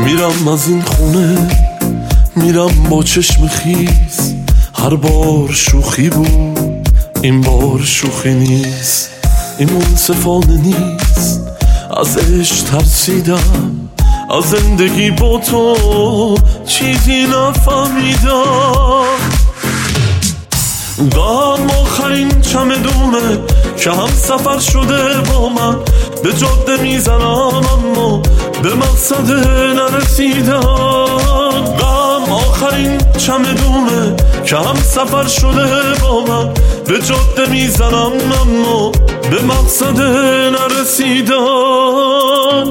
میرم از این خونه، میرم با چشم خیز. هر بار شوخی بود، این بار شوخی نیست. این منصفانه نیست، از عشق ترسیدم، از زندگی با تو چیزی نفهمیدم. غم آخرین چمدونه که هم سفر شده با من. به جاده میزنم اما به مقصد نرسیدم. غم آخرین چمدونه که هم سفر شده با من. به جاده میزنم اما به مقصد نرسیدم.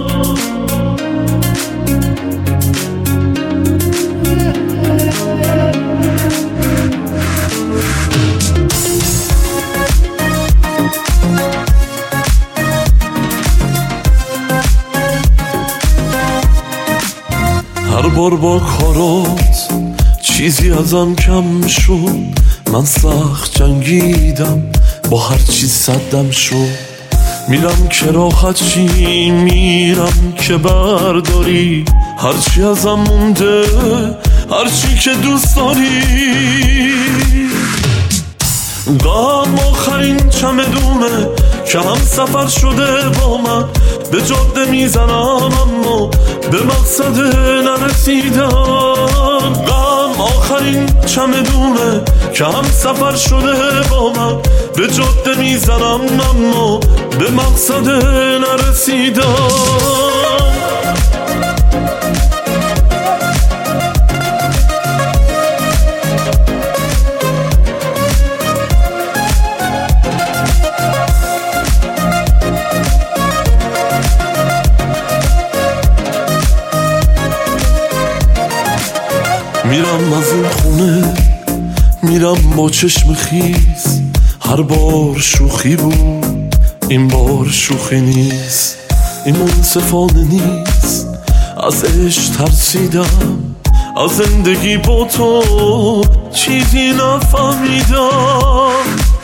هر بار با کارات چیزی ازم کم شد. من سخت جنگیدم، با هر چیز صدم شد. میرم که راحت چی، میرم که برداری هرچی ازم مونده، هرچی که دوست داری. غم آخرین چمدونه که هم سفر شده با من. به جاده میزنم اما به مقصد نرسیدم. غم آخرین چمدونه که هم سفر شده با من. به جاده میزنم اما به مقصد نرسیدم. میرم از این خونه، میرم با چشم خیز. هر بار شوخی بود، این بار شوخی نیست. این منصفانه نیست، از عشق ترسیدم، از زندگی با تو چیزی نفهمیدم.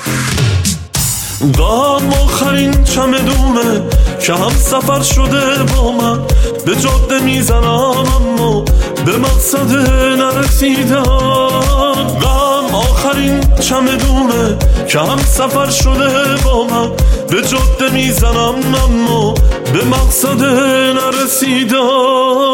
غم آخرین چمدونه که هم سفر شده با من. به جاده میزنم اما به مقصد نرسیدم. غم آخرین چمدونه که هم سفر شده با من. به جاده میزنم اما به مقصد نرسیدم.